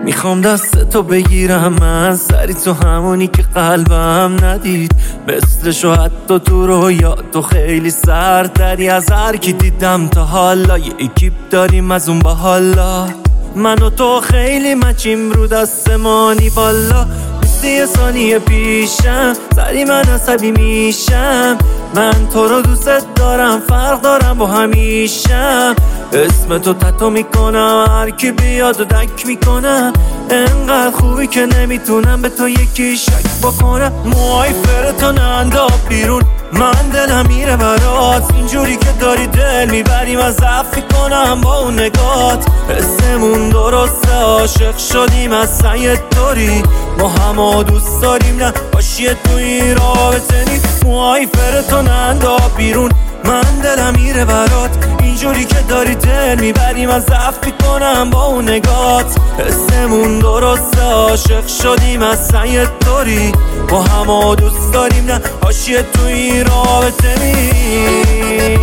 میخوام دستتو بگیرم من سری تو همونی که قلبم ندید مثلشو حتی تو رویا تو خیلی سردتری از هر کی دیدم تا حالا. یه اکیپ داریم از اون با حالا من و تو خیلی مچیم رو دستمانی بالا. مثل یه ثانیه پیشم سری من عصبی میشم. من تو رو دوست دارم فرق دارم با همیشم. اسم تو تتو میکنم هر کی بیاد و دک میکنم. انقدر خوبی که نمیتونم به تو یکی شک بکنم. موهای فرتو ننداز بیرون من دلم میره برات. اینجوری که داری دل میبریم از ضعف کنم با اون نگات. اسمون درسته عاشق شدیم از سعی طوری ما همه دوست داریم نه باشیه توی رابطه نیست. موهای فرتو ننداز بیرون من دلم میره برات. اینجوری که داری دل میبریم از ضعف کنم با اون نگات. اسمون درسته عاشق شدیم از سعی طوری ما همه دوست داریم نه حاشیه توی رابطه نیست.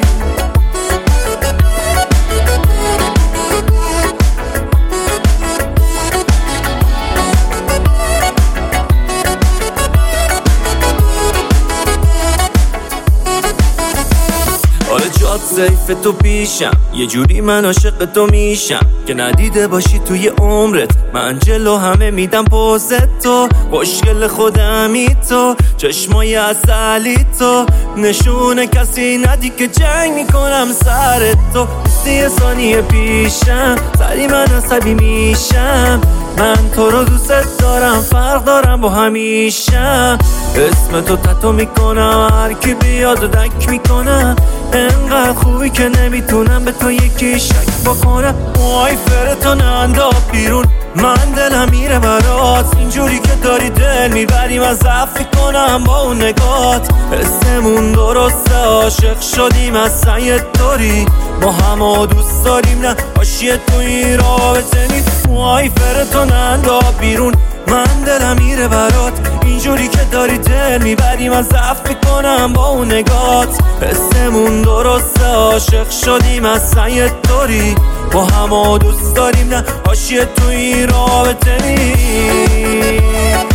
حالا جات سیف تو پیشم یه جوری من عاشق تو میشم که ندیده باشی توی عمرت. من جلو همه میدم پوزت تو خوشگل خودمی تو چشمای عسلی تو نشونه کسی ندی که جنگ میکنم سر تو. یه ثانیه پیشم سری من عصبی میشم. من تو رو دوست دارم فرق دارم با همیشم. اسم تو تتو میکنم هر کی بیاد و دک میکنم. انقدر خوبی که نمیتونم به تو یکی شک بکنم. موهای فرتو ننداز بیرون من دلم میره برات. اینجوری که داری دل میبریم از ضعف کنم با اون نگات. اسمون درسته عاشق شدیم از سعی طوری ما همه دوست داریم نه حاشیه توی رابطه نیست. موهای فرتو ننداز بیرون من دلم میره برات. اینجوری که داری دل میبریم از ضعف کنم با اون نگات. اسمون درسته عاشق شدیم از سعی طوری ما همه دوست داریم نه حاشیه توی رابطه نیست.